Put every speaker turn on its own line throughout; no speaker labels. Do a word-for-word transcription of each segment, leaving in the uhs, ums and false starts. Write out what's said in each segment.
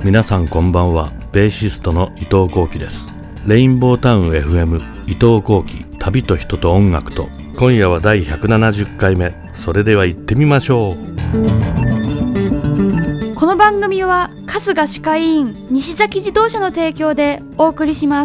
皆さんこんばんは。ベーシストの伊藤幸喜です。レインボータウン エフエム 伊藤幸喜、旅と人と音楽と。今夜はだいひゃくななじゅっかいめ。それでは行ってみましょう。
この番組は春日歯科医院西崎自動車の提供でお送りします。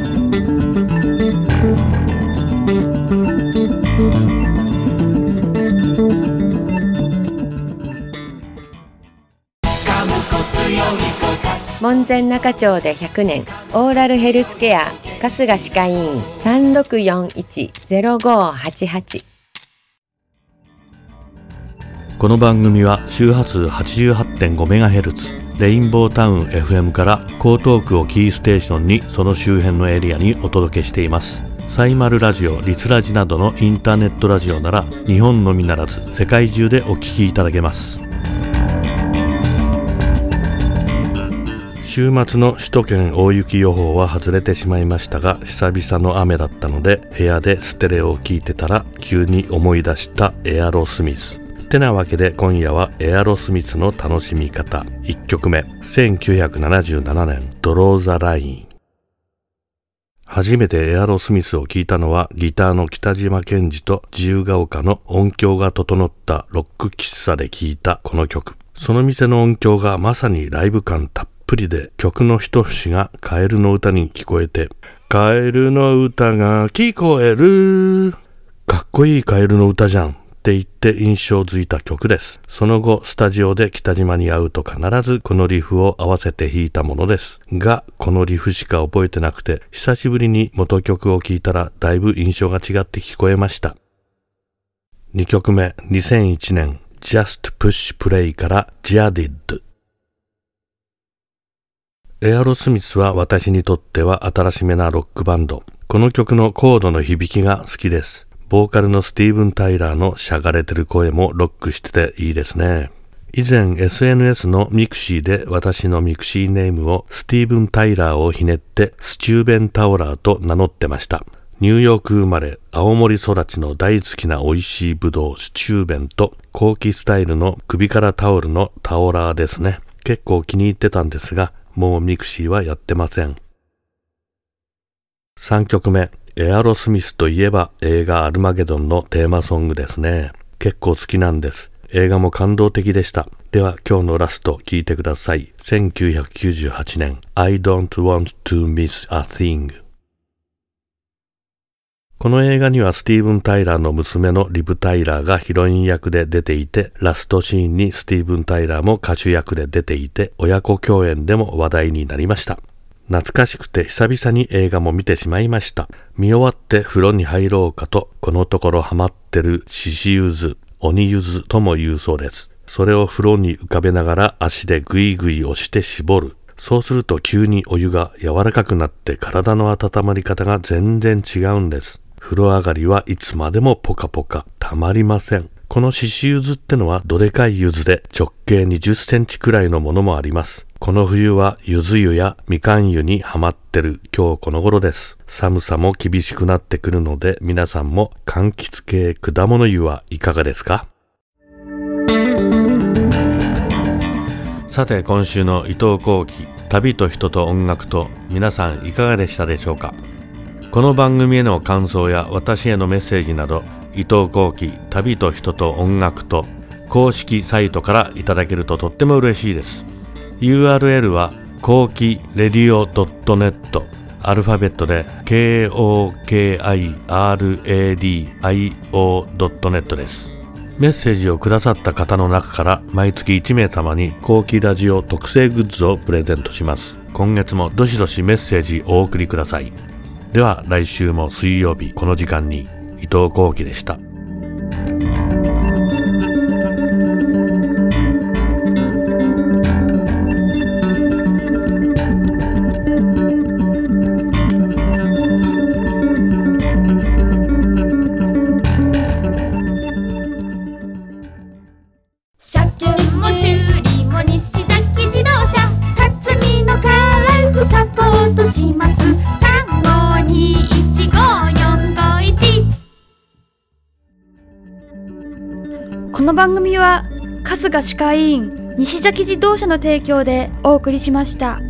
門前仲町でひゃくねん、オーラルヘルスケア春日歯科医院 さんろくよんいち ゼロごはちはち。
この番組は周波数 はちじゅうはちてんごメガヘルツ レインボータウン エフエム から江東区をキーステーションにその周辺のエリアにお届けしています。サイマルラジオ、リスラジなどのインターネットラジオなら日本のみならず世界中でお聞きいただけます。週末の首都圏大雪予報は外れてしまいましたが、久々の雨だったので部屋でステレオを聞いてたら急に思い出したエアロスミス。てなわけで今夜はエアロスミスの楽しみ方。いっきょくめ、せんきゅうひゃくななじゅうななねん、ドローザライン。初めてエアロスミスを聞いたのはギターの北島健二と自由が丘の音響が整ったロック喫茶で聞いたこの曲。その店の音響がまさにライブ感たっぷりで、曲の一節がカエルの歌に聞こえて、カエルの歌が聞こえる、かっこいいカエルの歌じゃんって言って印象づいた曲です。その後スタジオで北島に会うと必ずこのリフを合わせて弾いたものですが、このリフしか覚えてなくて、久しぶりに元曲を聴いたらだいぶ印象が違って聞こえました。にきょくめ、にせんいちねん、Just Push Play からジャディッド。エアロスミスは私にとっては新しめなロックバンド。この曲のコードの響きが好きです。ボーカルのスティーブン・タイラーのしゃがれてる声もロックしてていいですね。以前 エスエヌエス のミクシーで私のミクシーネームをスティーブン・タイラーをひねってスチューベン・タオラーと名乗ってました。ニューヨーク生まれ、青森育ちの大好きな美味しいブドウスチューベンと後期スタイルの首からタオルのタオラーですね。結構気に入ってたんですが、もうミクシーはやってません。さんきょくめ、エアロスミスといえば映画アルマゲドンのテーマソングですね。結構好きなんです。映画も感動的でした。では今日のラスト聞いてください。せんきゅうひゃくきゅうじゅうはちねん I don't want to miss a thing。 この映画にはスティーブン・タイラーの娘のリブ・タイラーがヒロイン役で出ていて、ラストシーンにスティーブン・タイラーも歌手役で出ていて、親子共演でも話題になりました。懐かしくて久々に映画も見てしまいました。見終わって風呂に入ろうかと、このところハマってる獅子ゆず、鬼ゆずとも言うそうです。それを風呂に浮かべながら足でグイグイ押して絞る。そうすると急にお湯が柔らかくなって体の温まり方が全然違うんです。風呂上がりはいつまでもポカポカ、たまりません。この獅子ゆずってのはどでかいゆずで直径にじゅっセンチくらいのものもあります。この冬はゆず湯やみかん湯にハマってる今日この頃です。寒さも厳しくなってくるので、皆さんも柑橘系果物湯はいかがですか？さて今週の伊藤幸喜、旅と人と音楽と、皆さんいかがでしたでしょうか？この番組への感想や私へのメッセージなど、伊藤幸喜、旅と人と音楽と公式サイトからいただけるととっても嬉しいです。ユーアールエル は幸喜レディオ ドットネット、 アルファベットで ケーオーケーアイアールエーディーアイオー ドットネット です。メッセージをくださった方の中から毎月いちめいさまに幸喜ラジオ特製グッズをプレゼントします。今月もどしどしメッセージお送りください。では来週も水曜日この時間に、伊藤幸喜でした。
車検も修理も西崎自動車、辰巳のカラフサポートします。さんごにいちごよんごいち。
この番組は春日歯科医院西崎自動車の提供でお送りしました。